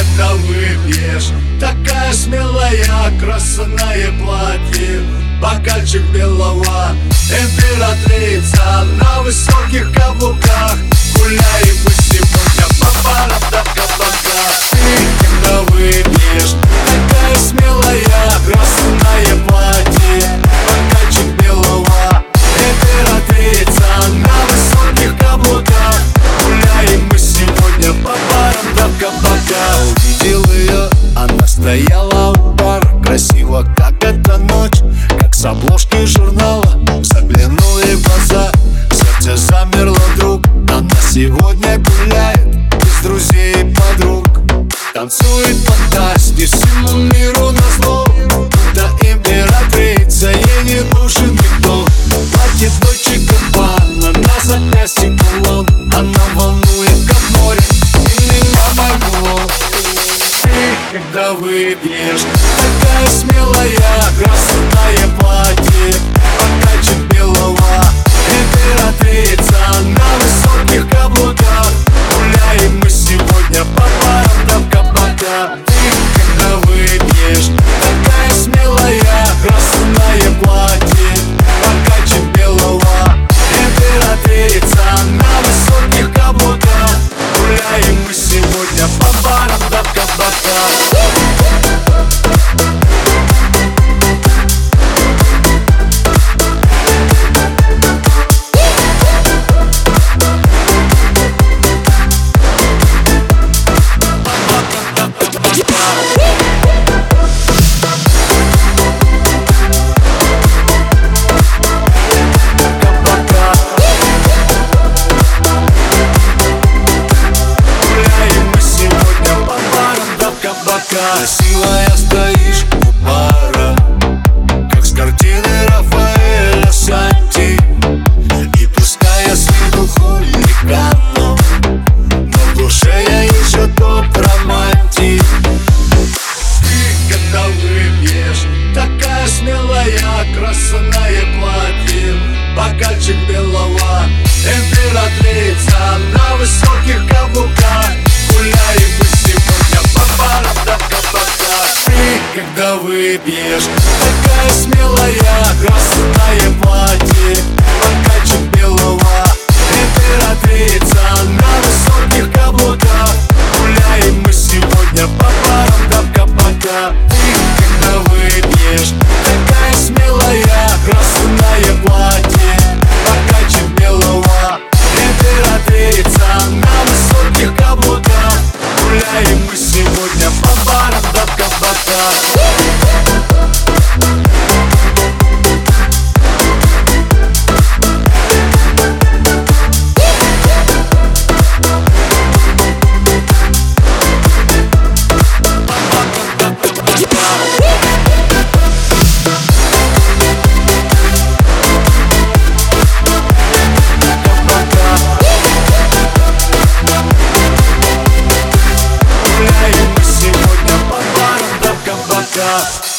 когда выпьешь. Такая смелая, красное платье, бокальчик белого. Императрица на высоких каблуках. Гуляем мы сегодня по барам до кабака. Ты когда выпьешь, такая смелая, красное платье, бокальчик белого. Императрица на высоких каблуках. Гуляем мы сегодня по барам до кабака. Увидел ее, она стояла у бара, красиво, как эта ночь, как с обложки журнала. Заглянул ей в глаза, сердце замерло вдруг. Она сегодня гуляет без друзей и подруг, танцует фантасти всему миру назло. Да императрица, ей не нужен никто. Платье Дольче Габбана, на запястье кулон. Она волнует, как море, и меня могло. Ты когда выпьешь, такая смелая, красное платье, бокальчик белого. Императрица на высоких каблуках. Гуляем мы сегодня по барам до кабака. Ты когда выпьешь, такая смелая, красное платье, бокальчик белого. Императрица на высоких каблуках. Гуляем мы сегодня по барам до кабака. Красивая стоишь у бара, как с картины Рафаэля Санти. И пускай я с виду хулиганом, но в душе я еще тот романтик. Ты когда выпьешь, такая смелая, красное платье, бокальчик белого. Императрица на высоких каблуках. Гуляем мы сегодня по барам до кабака. Ты когда выпьешь, такая смелая, красное платье, бокальчик белого. Императрица на высоких каблуках. Гуляем мы сегодня по барам до кабака. Ты когда выпьешь, такая смелая, красное платье, бокальчик белого. Императрица на высоких каблуках. Гуляем мы сегодня по барам до кабака. Гуляем мы сегодня по барам до кабака.